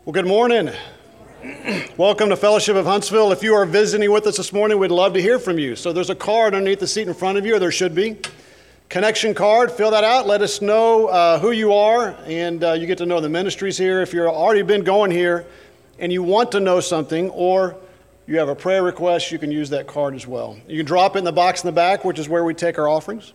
Well, good morning. Welcome to Fellowship of Huntsville. If you are visiting with us this morning, we'd love to hear from you. So there's a card underneath the seat in front of you, or there should be. Connection card, fill that out. Let us know who you are, and you get to know the ministries here. If you've already been going here and you want to know something, or you have a prayer request, you can use that card as well. You can drop it in the box in the back, which is where we take our offerings.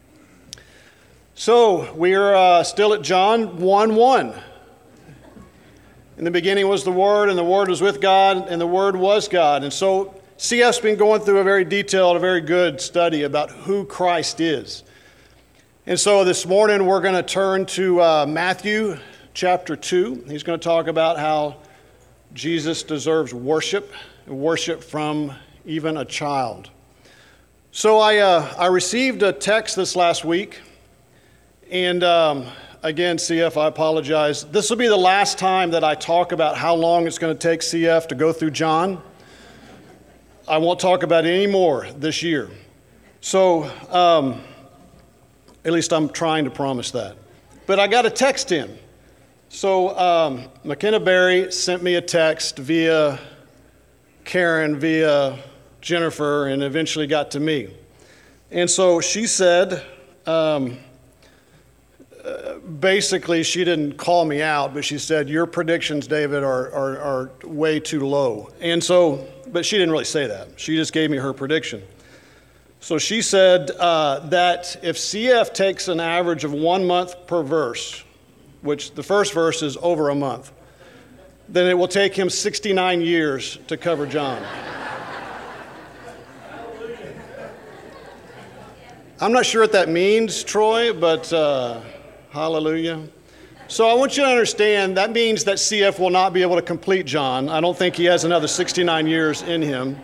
So we're still at John 1:1. In the beginning was the Word, and the Word was with God, and the Word was God. And so CF's been going through a very detailed, a very good study about who Christ is. And so this morning we're going to turn to Matthew chapter 2. He's going to talk about how Jesus deserves worship, and worship from even a child. So I received a text this last week, and again, CF, I apologize. This will be the last time that I talk about how long it's going to take CF to go through John. I won't talk about it anymore this year. So, at least I'm trying to promise that. But I got a text in. So, McKenna Berry sent me a text via Karen, via Jennifer, and eventually got to me. And so she said, basically, she didn't call me out, but she said, your predictions, David, are way too low. And so, but she didn't really say that. She just gave me her prediction. So she said that if CF takes an average of 1 month per verse, which the first verse is over a month, then it will take him 69 years to cover John. I'm not sure what that means, Troy, but hallelujah. So I want you to understand that means that CF will not be able to complete John. I don't think he has another 69 years in him.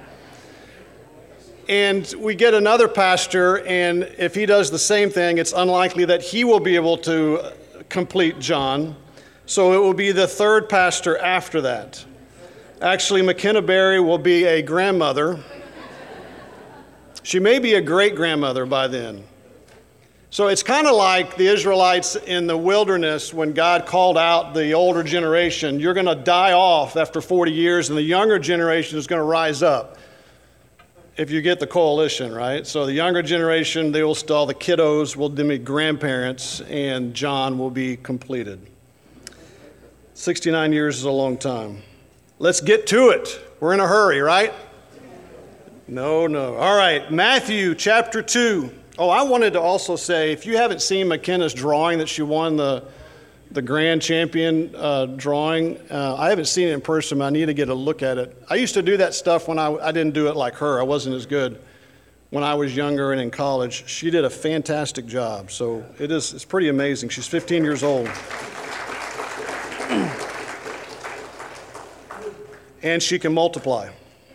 And we get another pastor, and if he does the same thing, it's unlikely that he will be able to complete John. So it will be the third pastor after that. Actually, McKenna Berry will be a grandmother. She may be a great-grandmother by then. So it's kind of like the Israelites in the wilderness when God called out the older generation. You're going to die off after 40 years, and the younger generation is going to rise up. If you get the coalition, right? So the younger generation, they will still, the kiddos will be grandparents, and John will be completed. 69 years is a long time. Let's get to it. We're in a hurry, right? No. All right, Matthew chapter 2. Oh, I wanted to also say, if you haven't seen McKenna's drawing that she won the grand champion drawing, I haven't seen it in person, but I need to get a look at it. I used to do that stuff when I didn't do it like her. I wasn't as good when I was younger and in college. She did a fantastic job, so it's pretty amazing. She's 15 years old. And she can multiply.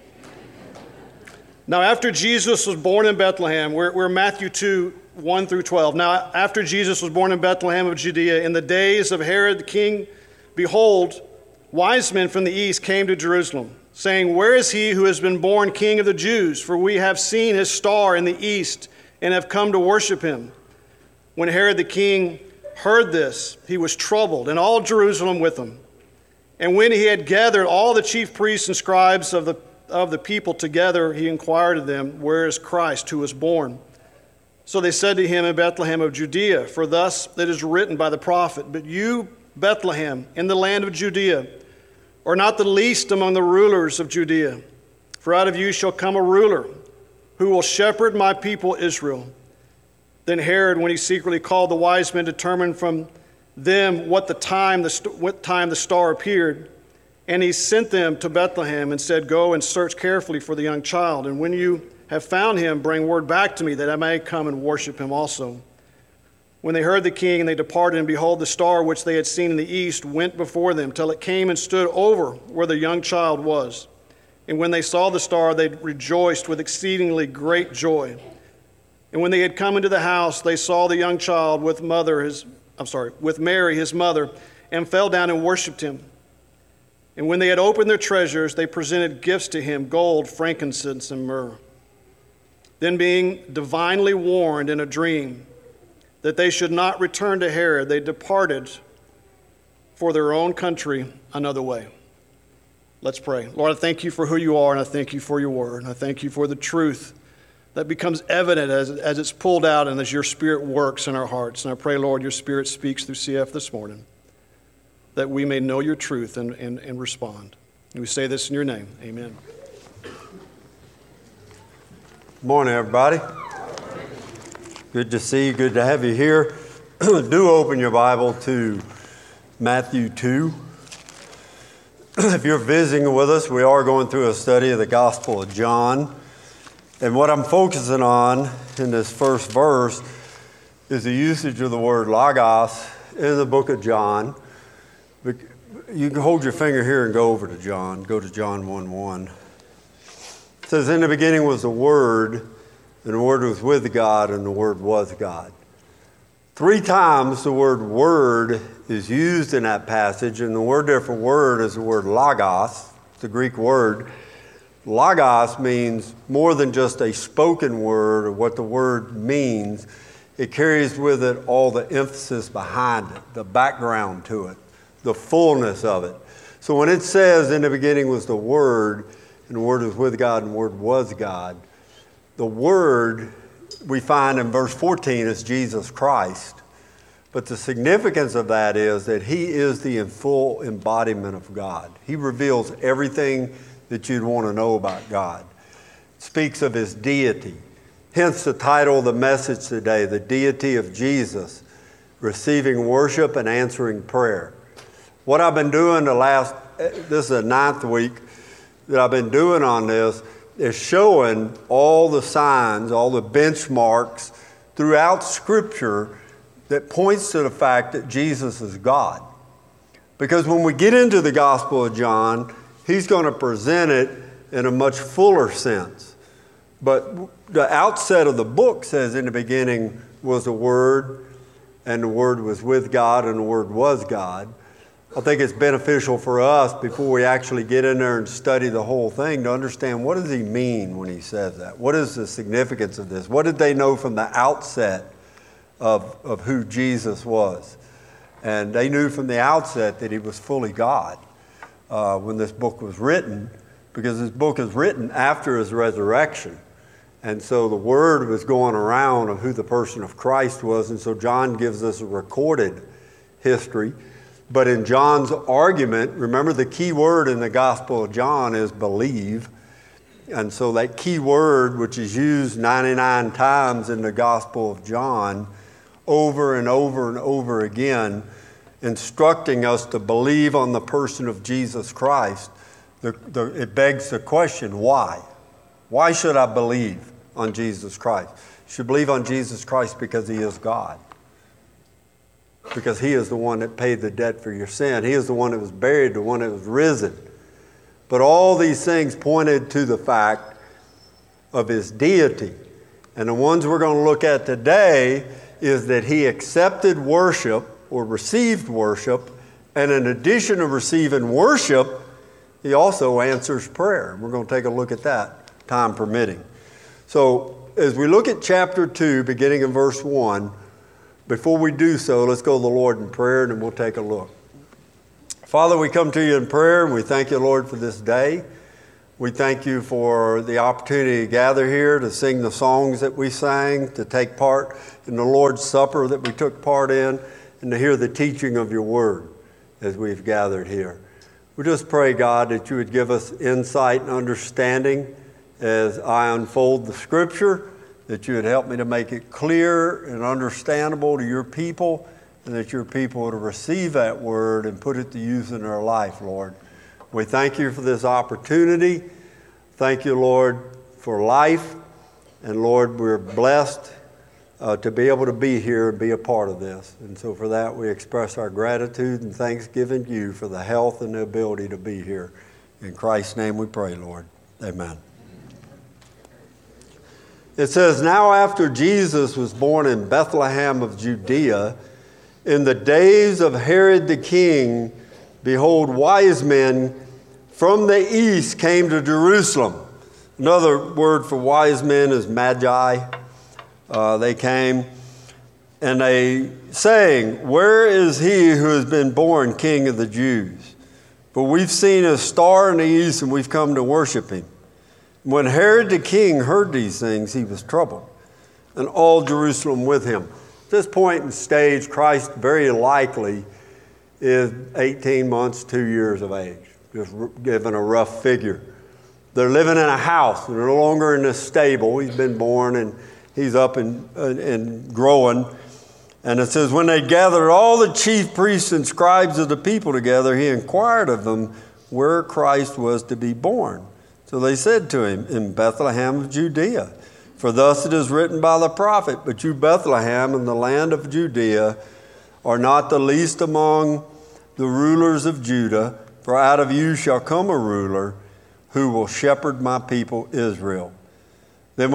Now, after Jesus was born in Bethlehem, we're Matthew 2, 1 through 12. Now, after Jesus was born in Bethlehem of Judea, in the days of Herod the king, behold, wise men from the east came to Jerusalem, saying, where is he who has been born king of the Jews? For we have seen his star in the east and have come to worship him. When Herod the king heard this, he was troubled, and all Jerusalem with him. And when he had gathered all the chief priests and scribes of the people together, he inquired of them, where is Christ who was born? So they said to him, in Bethlehem of Judea, for thus it is written by the prophet, but you, Bethlehem, in the land of Judea, are not the least among the rulers of Judea. For out of you shall come a ruler who will shepherd my people Israel. Then Herod, when he secretly called the wise men, determined from them what time the star appeared. And he sent them to Bethlehem and said, go and search carefully for the young child. And when you have found him, bring word back to me that I may come and worship him also. When they heard the king, and they departed, and behold, the star which they had seen in the east went before them till it came and stood over where the young child was. And when they saw the star, they rejoiced with exceedingly great joy. And when they had come into the house, they saw the young child with Mary, his mother, and fell down and worshipped him. And when they had opened their treasures, they presented gifts to him, gold, frankincense, and myrrh. Then being divinely warned in a dream that they should not return to Herod, they departed for their own country another way. Let's pray. Lord, I thank you for who you are, and I thank you for your word. And I thank you for the truth that becomes evident as it's pulled out and as your Spirit works in our hearts. And I pray, Lord, your Spirit speaks through CF this morning, that we may know your truth and respond. And we say this in your name. Amen. Good morning, everybody. Good to see you. Good to have you here. Do open your Bible to Matthew 2. If you're visiting with us, we are going through a study of the Gospel of John. And what I'm focusing on in this first verse is the usage of the word logos in the book of John. You can hold your finger here and go over to John. Go to John 1:1. It says, in the beginning was the Word, and the Word was with God, and the Word was God. 3 times the word word is used in that passage, and the word there for word is the word logos, the Greek word. Logos means more than just a spoken word or what the word means. It carries with it all the emphasis behind it, the background to it, the fullness of it. So when it says in the beginning was the Word, and the Word was with God, and the Word was God, the Word we find in verse 14 is Jesus Christ. But the significance of that is that he is the full embodiment of God. He reveals everything that you'd want to know about God. It speaks of his deity. Hence the title of the message today, The Deity of Jesus, Receiving Worship and Answering Prayer. What I've been doing this is the 9th week that I've been doing on this, is showing all the signs, all the benchmarks throughout Scripture that points to the fact that Jesus is God. Because when we get into the Gospel of John, he's going to present it in a much fuller sense. But the outset of the book says in the beginning was the Word, and the Word was with God, and the Word was God. I think it's beneficial for us before we actually get in there and study the whole thing to understand what does he mean when he says that? What is the significance of this? What did they know from the outset of who Jesus was? And they knew from the outset that he was fully God when this book was written, because this book is written after his resurrection. And so the word was going around of who the person of Christ was, and so John gives us a recorded history. But in John's argument, remember the key word in the Gospel of John is believe. And so that key word, which is used 99 times in the Gospel of John, over and over and over again, instructing us to believe on the person of Jesus Christ, it begs the question, why? Why should I believe on Jesus Christ? You should believe on Jesus Christ because he is God. Because he is the one that paid the debt for your sin. He is the one that was buried, the one that was risen. But all these things pointed to the fact of his deity. And the ones we're going to look at today is that he accepted worship or received worship. And in addition to receiving worship, he also answers prayer. We're going to take a look at that, time permitting. So as we look at chapter 2, beginning in verse 1, before we do so, let's go to the Lord in prayer, and then we'll take a look. Father, we come to you in prayer, and we thank you, Lord, for this day. We thank you for the opportunity to gather here, to sing the songs that we sang, to take part in the Lord's Supper that we took part in, and to hear the teaching of your word as we've gathered here. We just pray, God, that you would give us insight and understanding as I unfold the Scripture, that you would help me to make it clear and understandable to your people, and that your people would receive that word and put it to use in their life, Lord. We thank you for this opportunity. Thank you, Lord, for life. And Lord, we're blessed to be able to be here and be a part of this. And so for that, we express our gratitude and thanksgiving to you for the health and the ability to be here. In Christ's name we pray, Lord. Amen. It says, now after Jesus was born in Bethlehem of Judea, in the days of Herod the king, behold, wise men from the east came to Jerusalem. Another word for wise men is magi. They came. and they saying, "Where is he who has been born King of the Jews? For we've seen a star in the east, and we've come to worship him." When Herod the king heard these things, he was troubled, and all Jerusalem with him. At this point in stage, Christ very likely is 18 months, 2 years of age, just given a rough figure. They're living in a house. They're no longer in a stable. He's been born, and he's up and growing. And it says, when they gathered all the chief priests and scribes of the people together, he inquired of them where Christ was to be born. So they said to him, "In Bethlehem of Judea. For thus it is written by the prophet, but you Bethlehem in the land of Judea are not the least among the rulers of Judah, for out of you shall come a ruler who will shepherd my people Israel." Then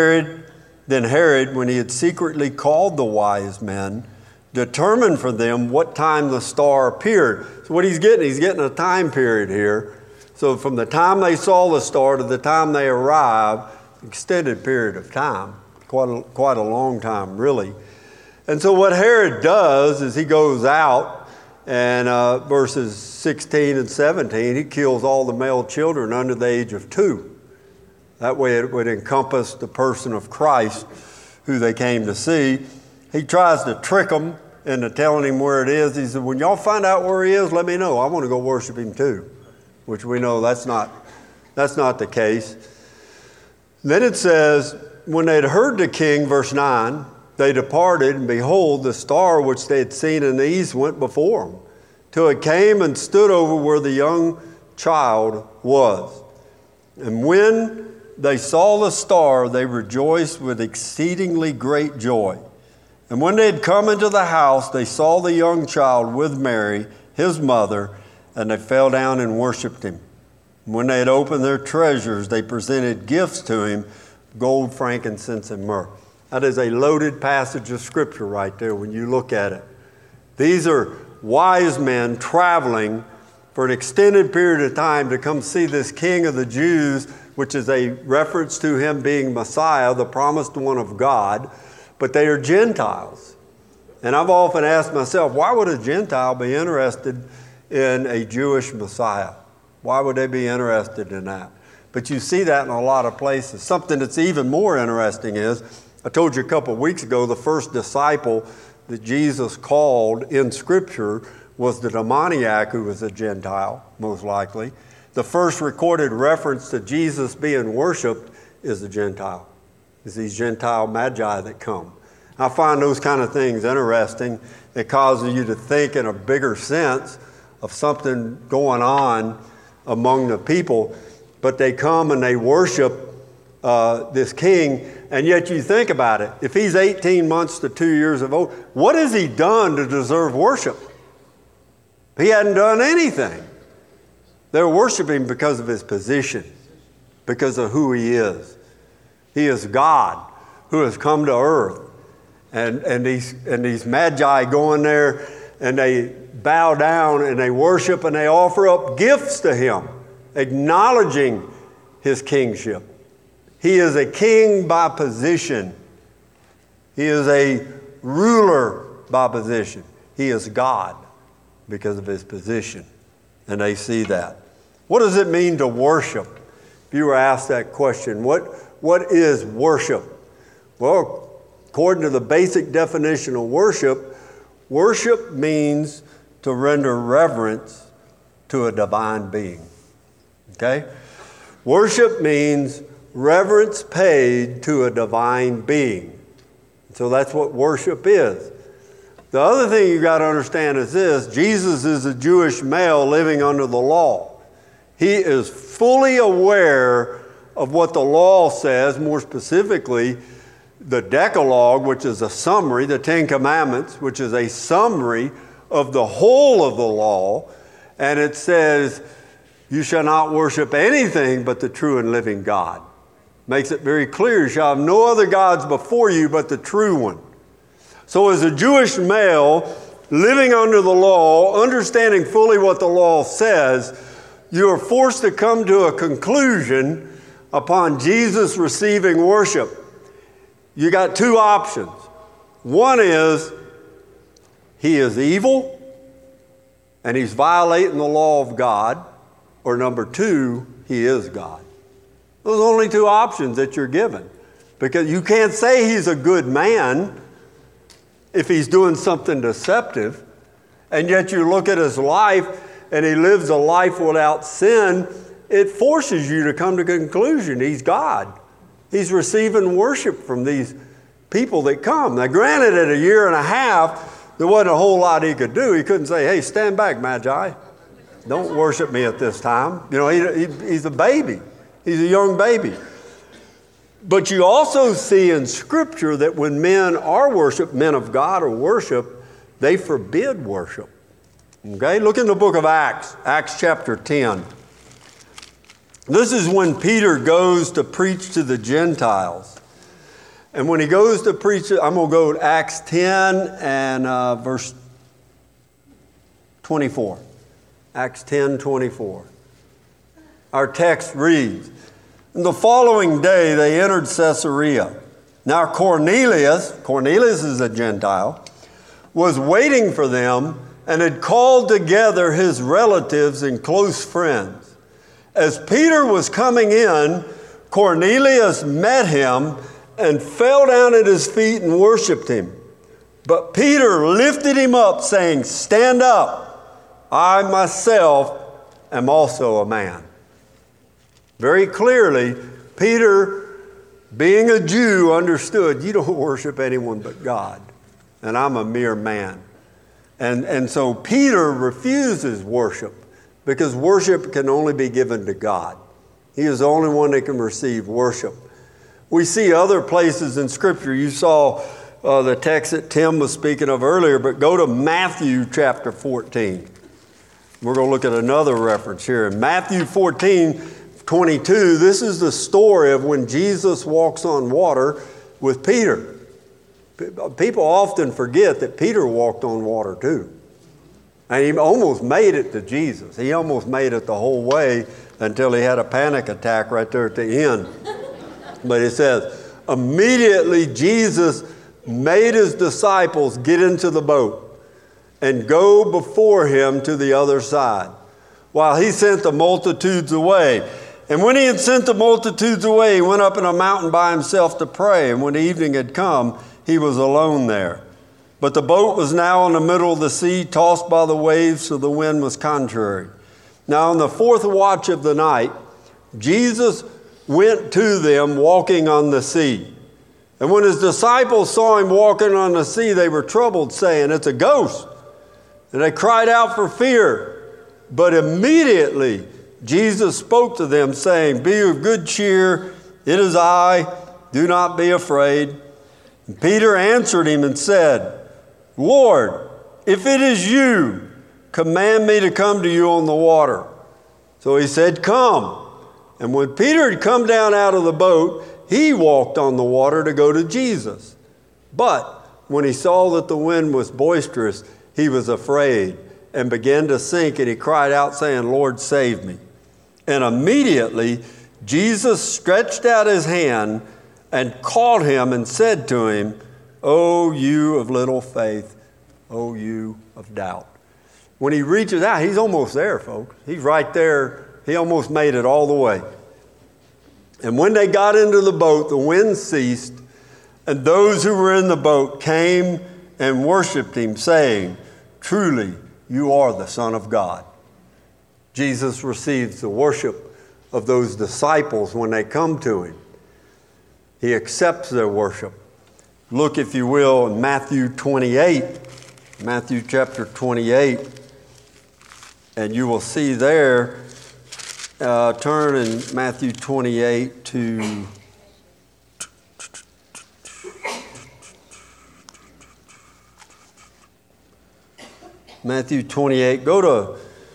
Herod, when he had secretly called the wise men, determined for them what time the star appeared. So what he's getting a time period here. So from the time they saw the star to the time they arrived, extended period of time, quite a long time, really. And so what Herod does is he goes out and verses 16 and 17, he kills all the male children under the age of 2. That way it would encompass the person of Christ, who they came to see. He tries to trick them into telling him where it is. He said, "When y'all find out where he is, let me know. I want to go worship him too," which we know that's not the case. Then it says, when they had heard the king, verse 9, they departed, and behold, the star which they had seen in the east went before them, till it came and stood over where the young child was. And when they saw the star, they rejoiced with exceedingly great joy. And when they had come into the house, they saw the young child with Mary, his mother, and they fell down and worshiped him. And when they had opened their treasures, they presented gifts to him, gold, frankincense, and myrrh. That is a loaded passage of Scripture right there when you look at it. These are wise men traveling for an extended period of time to come see this King of the Jews, which is a reference to him being Messiah, the promised one of God, but they are Gentiles. And I've often asked myself, why would a Gentile be interested in a Jewish Messiah? Why would they be interested in that? But you see that in a lot of places. Something that's even more interesting is, I told you a couple of weeks ago, the first disciple that Jesus called in Scripture was the demoniac, who was a Gentile, most likely. The first recorded reference to Jesus being worshiped is a Gentile. It's these Gentile magi that come. I find those kind of things interesting. It causes you to think in a bigger sense of something going on among the people. But they come and they worship this king. And yet you think about it. If he's 18 months to 2 years of old, what has he done to deserve worship? He hadn't done anything. They're worshiping because of his position, because of who he is. He is God who has come to earth. And these magi go in there and they bow down and they worship and they offer up gifts to him, acknowledging his kingship. He is a king by position. He is a ruler by position. He is God because of his position. And they see that. What does it mean to worship? If you were asked that question, what is worship? Well, according to the basic definition of worship, worship means to render reverence to a divine being. Okay? Worship means reverence paid to a divine being. So that's what worship is. The other thing you got to understand is this: Jesus is a Jewish male living under the law. He is fully aware of what the law says, more specifically, the Decalogue, which is a summary, the Ten Commandments, which is a summary of the whole of the law. And it says, you shall not worship anything but the true and living God. Makes it very clear, you shall have no other gods before you but the true one. So as a Jewish male living under the law, understanding fully what the law says, you are forced to come to a conclusion upon Jesus receiving worship. You got two options. One is he is evil and he's violating the law of God, or number two, he is God. Those are only two options that you're given, because you can't say he's a good man if he's doing something deceptive, and yet you look at his life and he lives a life without sin. It forces you to come to the conclusion he's God. He's receiving worship from these people that come. Now, granted, at a year and a half, there wasn't a whole lot he could do. He couldn't say, hey, stand back, Magi. Don't worship me at this time. You know, he's a baby. He's a young baby. But you also see in Scripture that when men are worshiped, men of God are worshiped, they forbid worship. Okay, look in the book of Acts, Acts chapter 10. This is when Peter goes to preach to the Gentiles. And when he goes to preach, I'm going to go to Acts 10 and verse 24. Acts 10:24. Our text reads, "And the following day they entered Caesarea. Now Cornelius is a Gentile, was waiting for them and had called together his relatives and close friends. As Peter was coming in, Cornelius met him and fell down at his feet and worshiped him. But Peter lifted him up, saying, 'Stand up. I myself am also a man.'" Very clearly, Peter, being a Jew, understood you don't worship anyone but God, and I'm a mere man. And so Peter refuses worship, because worship can only be given to God. He is the only one that can receive worship. We see other places in Scripture. You saw the text that Tim was speaking of earlier, but go to Matthew chapter 14. We're going to look at another reference here. In Matthew 14:22, this is the story of when Jesus walks on water with Peter. People often forget that Peter walked on water too. And he almost made it to Jesus. He almost made it the whole way until he had a panic attack right there at the end. But it says, immediately Jesus made his disciples get into the boat and go before him to the other side, while he sent the multitudes away. And when he had sent the multitudes away, he went up in a mountain by himself to pray. And when evening had come, he was alone there. But the boat was now in the middle of the sea, tossed by the waves, so the wind was contrary. Now, on the fourth watch of the night, Jesus went to them walking on the sea. And when his disciples saw him walking on the sea, they were troubled, saying, "It's a ghost." And they cried out for fear. But immediately Jesus spoke to them, saying, "Be of good cheer, it is I, do not be afraid." And Peter answered him and said, "Lord, if it is you, command me to come to you on the water." So he said, "Come." And when Peter had come down out of the boat, he walked on the water to go to Jesus. But when he saw that the wind was boisterous, he was afraid and began to sink, and he cried out, saying, "Lord, save me." And immediately Jesus stretched out his hand and caught him and said to him, "O you of little faith, O you of doubt." When he reaches out, he's almost there, folks. He's right there. He almost made it all the way. And when they got into the boat, the wind ceased, and those who were in the boat came and worshiped him, saying, "Truly, you are the Son of God." Jesus receives the worship of those disciples when they come to him. He accepts their worship. Look, if you will, in Matthew 28, Matthew chapter 28, and you will see there, turn in Matthew 28 to Matthew 28. Go to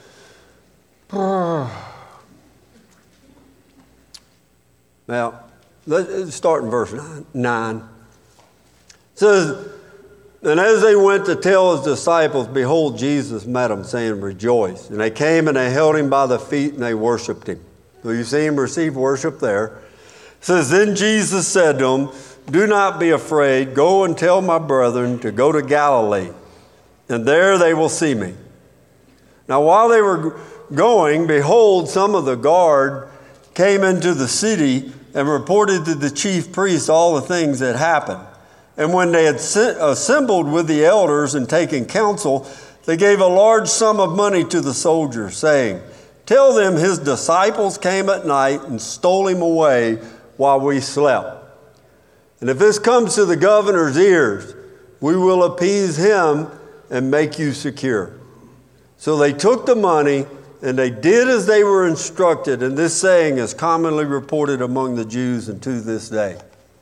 now, let's start in verse 9. It says, "And as they went to tell his disciples, behold, Jesus met them, saying, 'Rejoice.' And they came and they held him by the feet and they worshiped him." So you see him receive worship there. It says, "Then Jesus said to them, "Do not be afraid. Go and tell my brethren to go to Galilee, and there they will see me." Now while they were going, behold, some of the guard came into the city and reported to the chief priests all the things that happened. And when they had assembled with the elders and taken counsel, they gave a large sum of money to the soldiers, saying, "Tell them his disciples came at night and stole him away while we slept. And if this comes to the governor's ears, we will appease him and make you secure." So they took the money, and they did as they were instructed, and this saying is commonly reported among the Jews and to this day.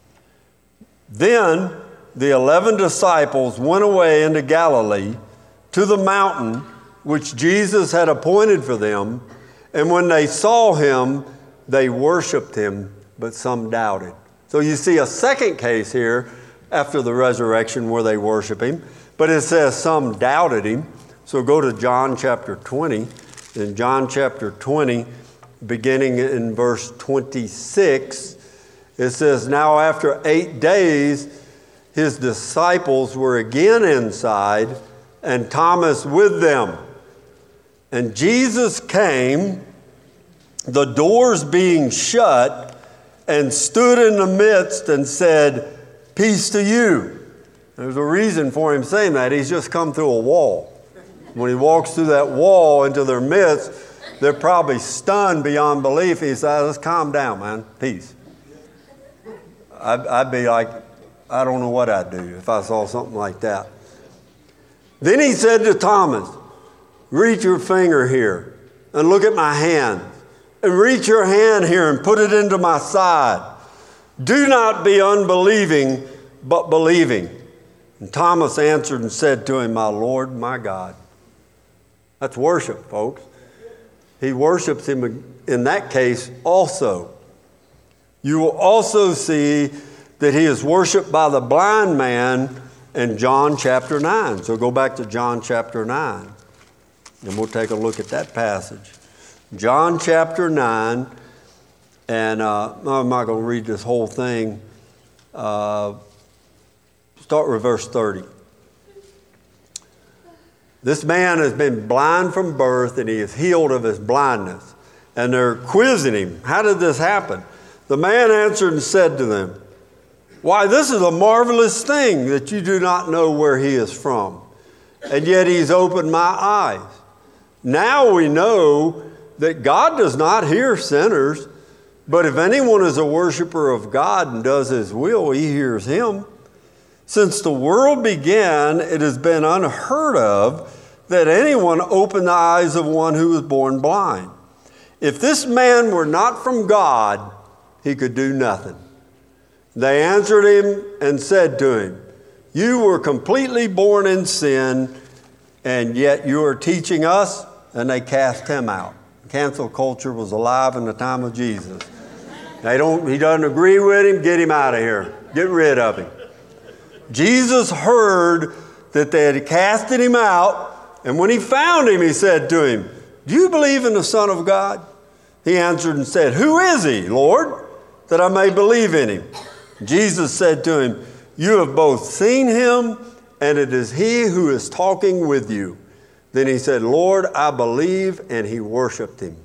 Then the 11 disciples went away into Galilee to the mountain which Jesus had appointed for them, and when they saw him, they worshiped him, but some doubted. So you see a second case here after the resurrection where they worship him, but it says some doubted him. So go to John chapter 20. In John chapter 20, beginning in verse 26, it says, "Now after 8 days, his disciples were again inside, and Thomas with them. And Jesus came, the doors being shut, and stood in the midst and said, 'Peace to you.'" There's a reason for him saying that. He's just come through a wall. When he walks through that wall into their midst, they're probably stunned beyond belief. He says, "Let's calm down, man. Peace." I'd be like, I don't know what I'd do if I saw something like that. Then he said to Thomas, "Reach your finger here and look at my hand. And reach your hand here and put it into my side. Do not be unbelieving, but believing." And Thomas answered and said to him, "My Lord, my God." That's worship, folks. He worships him in that case also. You will also see that he is worshiped by the blind man in John chapter 9. So go back to John chapter 9, and we'll take a look at that passage. John chapter 9, and I'm not going to read this whole thing. Start with verse 30. This man has been blind from birth, and he is healed of his blindness. And they're quizzing him. How did this happen? The man answered and said to them, "Why, this is a marvelous thing that you do not know where he is from. And yet he's opened my eyes. Now we know that God does not hear sinners, but if anyone is a worshiper of God and does his will, he hears him. Since the world began, it has been unheard of that anyone opened the eyes of one who was born blind. If this man were not from God, he could do nothing." They answered him and said to him, "You were completely born in sin, and yet you are teaching us?" And they cast him out. Cancel culture was alive in the time of Jesus. He doesn't agree with him, get him out of here. Get rid of him. Jesus heard that they had casted him out, and when he found him, he said to him, "Do you believe in the Son of God?" He answered and said, "Who is he, Lord, that I may believe in him?" Jesus said to him, "You have both seen him, and it is he who is talking with you." Then he said, "Lord, I believe," and he worshiped him.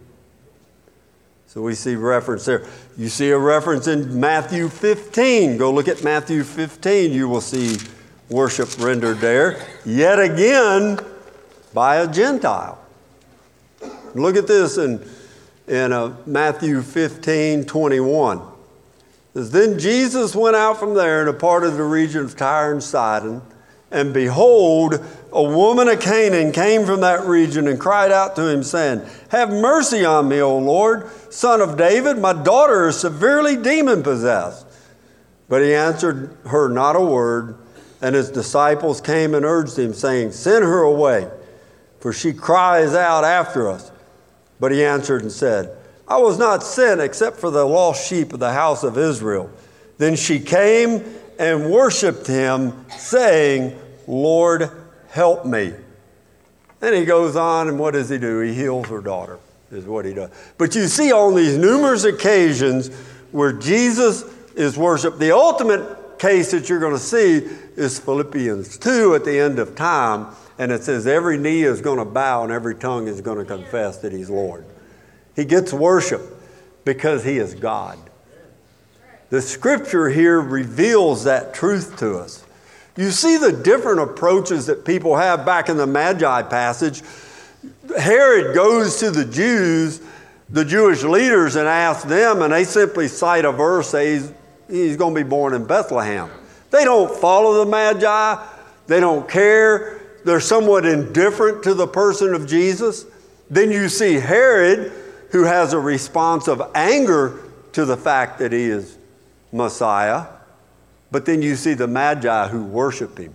So we see reference there. You see a reference in Matthew 15. Go look at Matthew 15. You will see worship rendered there. Yet again, by a Gentile. Look at this in Matthew 15:21. It says, "Then Jesus went out from there and departed the region of Tyre and Sidon. And behold, a woman of Canaan came from that region and cried out to him, saying, 'Have mercy on me, O Lord, Son of David. My daughter is severely demon-possessed.' But he answered her not a word. And his disciples came and urged him, saying, 'Send her away, for she cries out after us.' But he answered and said, 'I was not sent except for the lost sheep of the house of Israel.' Then she came and worshiped him, saying, 'Lord, help me.'" Then he goes on, and what does he do? He heals her daughter, is what he does. But you see on these numerous occasions where Jesus is worshiped, the ultimate case that you're going to see is Philippians 2 at the end of time. And it says every knee is going to bow and every tongue is going to confess that he's Lord. He gets worship because he is God. The scripture here reveals that truth to us. You see the different approaches that people have back in the Magi passage. Herod goes to the Jews, the Jewish leaders, and asks them, and they simply cite a verse, say he's going to be born in Bethlehem. They don't follow the Magi. They don't care. They're somewhat indifferent to the person of Jesus. Then you see Herod, who has a response of anger to the fact that he is Messiah. But then you see the Magi who worship him.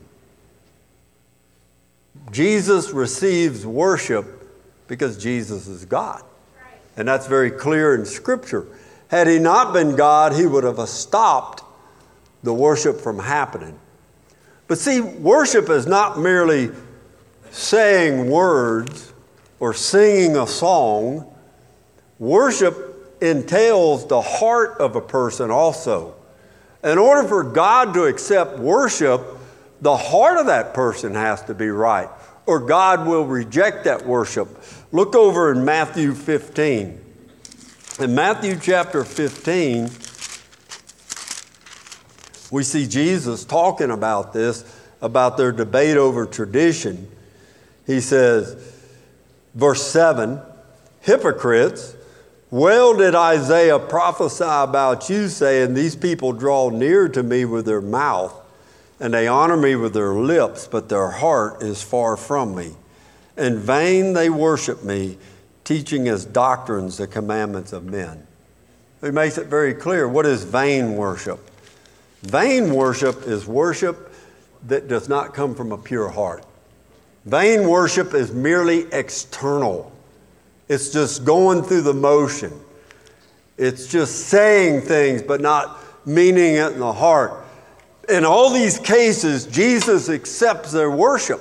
Jesus receives worship because Jesus is God. And that's very clear in Scripture. Had he not been God, he would have stopped the worship from happening. But see, worship is not merely saying words or singing a song. Worship entails the heart of a person also. In order for God to accept worship, the heart of that person has to be right, or God will reject that worship. Look over in Matthew 15. In Matthew chapter 15, we see Jesus talking about this, about their debate over tradition. He says, verse 7, hypocrites, well did Isaiah prophesy about you, saying, these people draw near to me with their mouth, and they honor me with their lips, but their heart is far from me. In vain they worship me, teaching as doctrines the commandments of men. He makes it very clear. What is vain worship? Vain worship is worship that does not come from a pure heart. Vain worship is merely external. It's just going through the motion. It's just saying things but not meaning it in the heart. In all these cases, Jesus accepts their worship.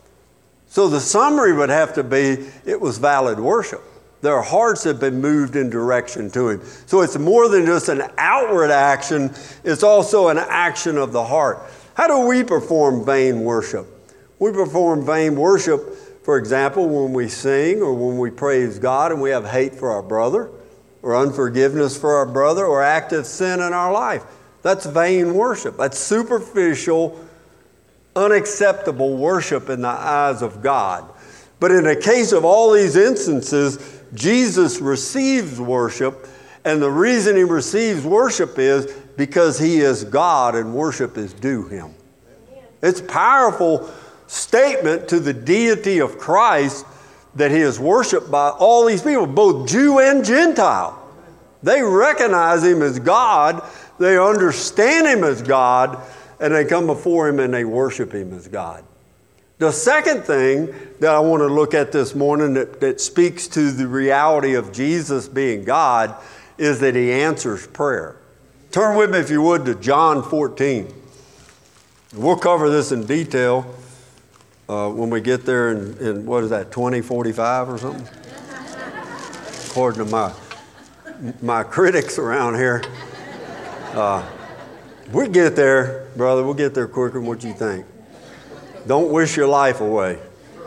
So the summary would have to be, it was valid worship. Their hearts have been moved in direction to him. So it's more than just an outward action, it's also an action of the heart. How do we perform vain worship? We perform vain worship, for example, when we sing or when we praise God and we have hate for our brother or unforgiveness for our brother or active sin in our life. That's vain worship. That's superficial, unacceptable worship in the eyes of God. But in the case of all these instances, Jesus receives worship, and the reason he receives worship is because he is God and worship is due him. It's a powerful statement to the deity of Christ that he is worshiped by all these people, both Jew and Gentile. They recognize him as God, they understand him as God, and they come before him and they worship him as God. The second thing that I want to look at this morning that speaks to the reality of Jesus being God is that he answers prayer. Turn with me, if you would, to John 14. We'll cover this in detail when we get there in what is that, 2045 or something? According to my critics around here. We'll get there, brother. We'll get there quicker than what you think. Don't wish your life away.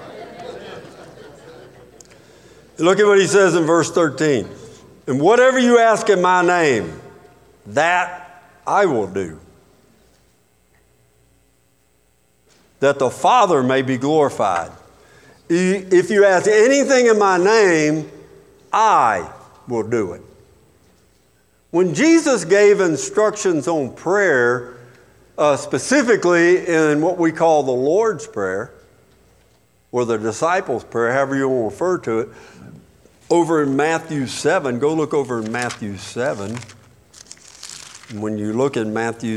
Look at what he says in verse 13. And whatever you ask in my name, that I will do, that the Father may be glorified. If you ask anything in my name, I will do it. When Jesus gave instructions on prayer, specifically in what we call the Lord's Prayer, or the disciples' prayer, however you want to refer to it, over in Matthew 7, go look over in Matthew 7. When you look at Matthew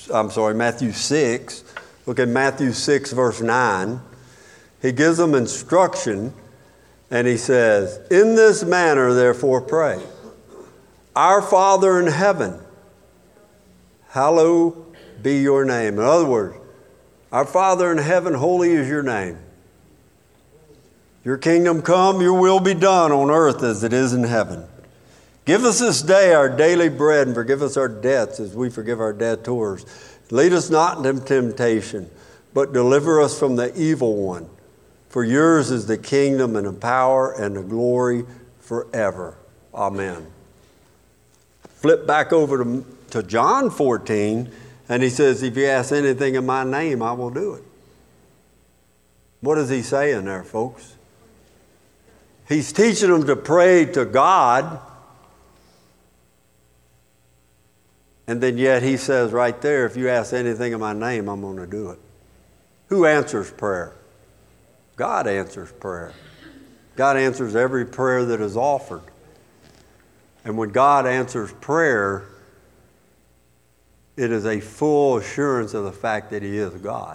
6, look at Matthew 6, verse 9. He gives them instruction, and he says, in this manner, therefore, pray. Our Father in heaven, hallowed be your name. In other words, our Father in heaven, holy is your name. Your kingdom come, your will be done on earth as it is in heaven. Give us this day our daily bread and forgive us our debts as we forgive our debtors. Lead us not into temptation, but deliver us from the evil one. For yours is the kingdom and the power and the glory forever. Amen. Flip back over to John 14, and he says, if you ask anything in my name, I will do it. What is he saying there, folks? He's teaching them to pray to God. And then yet he says right there, if you ask anything in my name, I'm going to do it. Who answers prayer? God answers prayer. God answers every prayer that is offered. And when God answers prayer, it is a full assurance of the fact that he is God,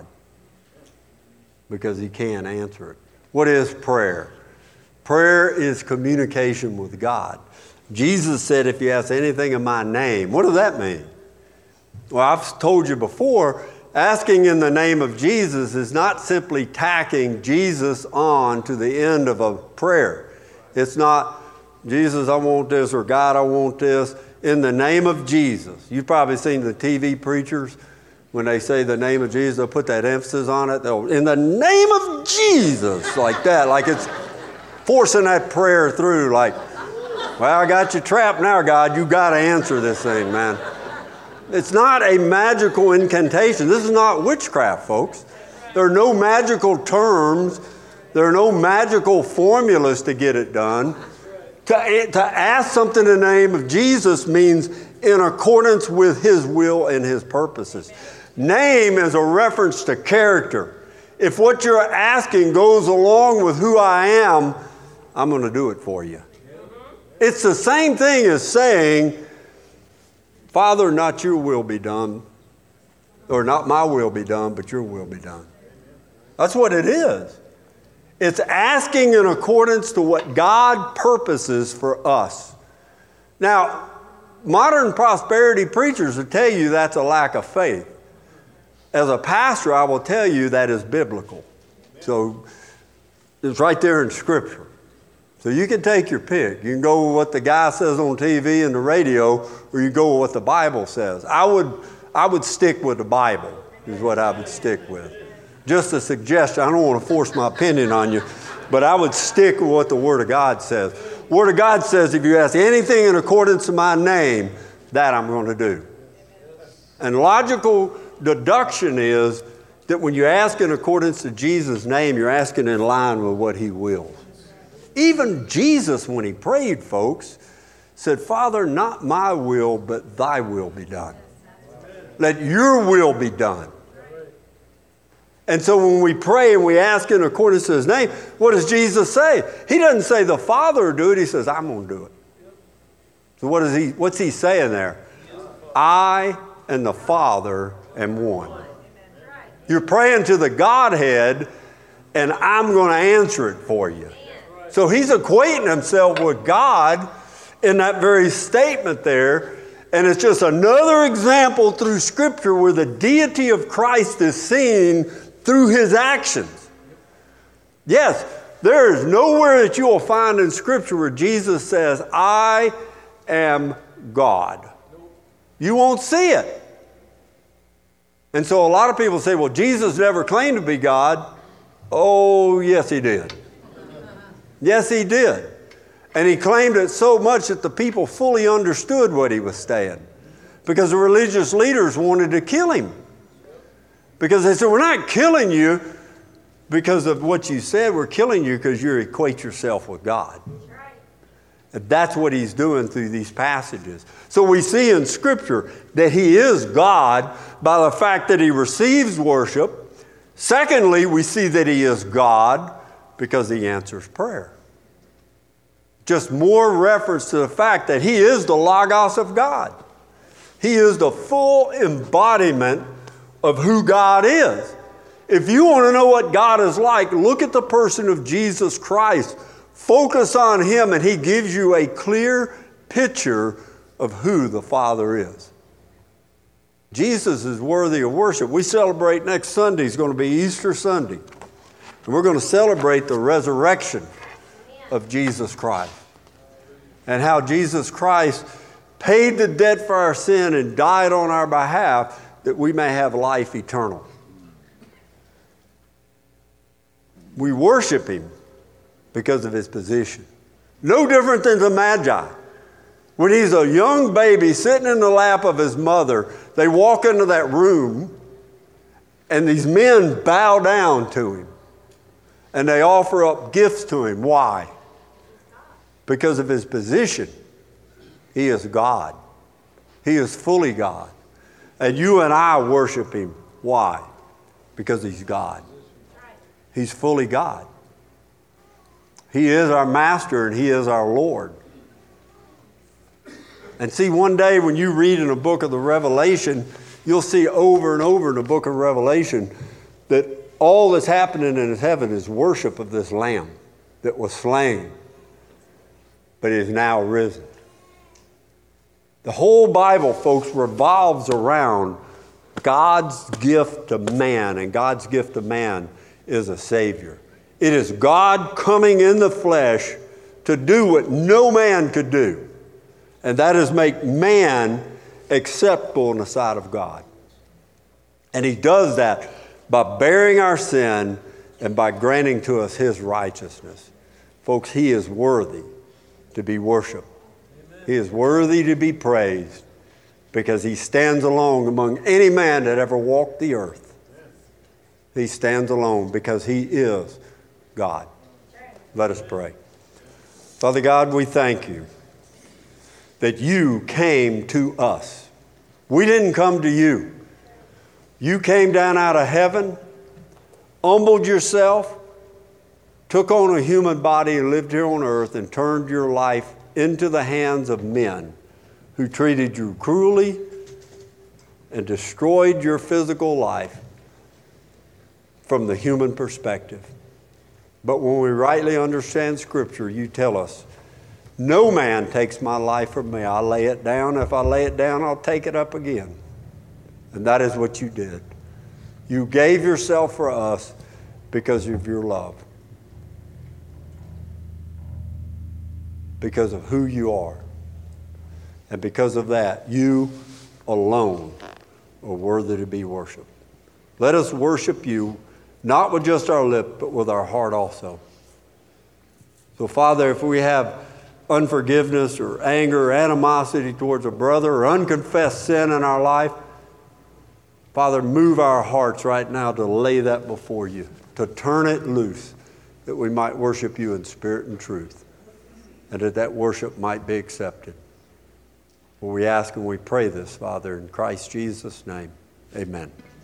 because he can answer it. What is prayer? Prayer is communication with God. Jesus said, if you ask anything in my name, what does that mean? Well, I've told you before, asking in the name of Jesus is not simply tacking Jesus on to the end of a prayer. It's not, Jesus, I want this, or God, I want this. In the name of Jesus. You've probably seen the TV preachers, when they say the name of Jesus, they'll put that emphasis on it. They'll, in the name of Jesus, like that, like it's forcing that prayer through, like, well, I got you trapped now, God. You got to answer this thing, man. It's not a magical incantation. This is not witchcraft, folks. There are no magical terms. There are no magical formulas to get it done. To ask something in the name of Jesus means in accordance with his will and his purposes. Name is a reference to character. If what you're asking goes along with who I am, I'm going to do it for you. It's the same thing as saying, Father, not your will be done, or not my will be done, but your will be done. That's what it is. It's asking in accordance to what God purposes for us. Now, modern prosperity preachers will tell you that's a lack of faith. As a pastor, I will tell you that is biblical. So it's right there in Scripture. So you can take your pick. You can go with what the guy says on TV and the radio, or you go with what the Bible says. I would stick with the Bible, is what I would stick with. Just a suggestion. I don't want to force my opinion on you, but I would stick with what the Word of God says. The Word of God says, if you ask anything in accordance to my name, that I'm going to do. And logical deduction is that when you ask in accordance to Jesus' name, you're asking in line with what he wills. Even Jesus, when he prayed, folks, said, Father, not my will, but thy will be done. Let your will be done. And so when we pray and we ask in accordance to his name, what does Jesus say? He doesn't say the Father will do it. He says, I'm going to do it. So what's he saying there? I and the Father am one. You're praying to the Godhead, and I'm going to answer it for you. So he's equating himself with God in that very statement there. And it's just another example through Scripture where the deity of Christ is seen through his actions. Yes, there is nowhere that you will find in Scripture where Jesus says, I am God. You won't see it. And so a lot of people say, well, Jesus never claimed to be God. Oh, yes, he did. Yes, he did. And he claimed it so much that the people fully understood what he was saying, because the religious leaders wanted to kill him. Because they said, we're not killing you because of what you said. We're killing you because you equate yourself with God. And that's what he's doing through these passages. So we see in Scripture that he is God by the fact that he receives worship. Secondly, we see that he is God because he answers prayer. Just more reference to the fact that he is the Logos of God. He is the full embodiment of who God is. If you want to know what God is like, look at the person of Jesus Christ. Focus on him, and he gives you a clear picture of who the Father is. Jesus is worthy of worship. We celebrate next Sunday. It's going to be Easter Sunday. And we're going to celebrate the resurrection of Jesus Christ, and how Jesus Christ paid the debt for our sin and died on our behalf, that we may have life eternal. We worship him because of his position. No different than the Magi. When he's a young baby sitting in the lap of his mother, they walk into that room and these men bow down to him and they offer up gifts to him. Why? Because of his position. He is God. He is fully God. And you and I worship him. Why? Because he's God. He's fully God. He is our master and he is our Lord. And see, one day when you read in the book of the Revelation, you'll see over and over in the book of Revelation that all that's happening in heaven is worship of this Lamb that was slain, but is now risen. The whole Bible, folks, revolves around God's gift to man, and God's gift to man is a Savior. It is God coming in the flesh to do what no man could do, and that is make man acceptable in the sight of God. And he does that by bearing our sin and by granting to us his righteousness. Folks, he is worthy to be worshiped. Amen. He is worthy to be praised because he stands alone among any man that ever walked the earth. He stands alone because he is God. Let us pray. Father God, we thank you that you came to us. We didn't come to you. You came down out of heaven, humbled yourself, took on a human body and lived here on earth and turned your life into the hands of men who treated you cruelly and destroyed your physical life from the human perspective. But when we rightly understand Scripture, you tell us, no man takes my life from me. I lay it down. If I lay it down, I'll take it up again. And that is what you did. You gave yourself for us because of your love. Because of who you are. And because of that, you alone are worthy to be worshiped. Let us worship you, not with just our lip, but with our heart also. So, Father, if we have unforgiveness or anger or animosity towards a brother or unconfessed sin in our life, Father, move our hearts right now to lay that before you, to turn it loose, that we might worship you in spirit and truth, and that worship might be accepted. For we ask and we pray this, Father, in Christ Jesus' name. Amen.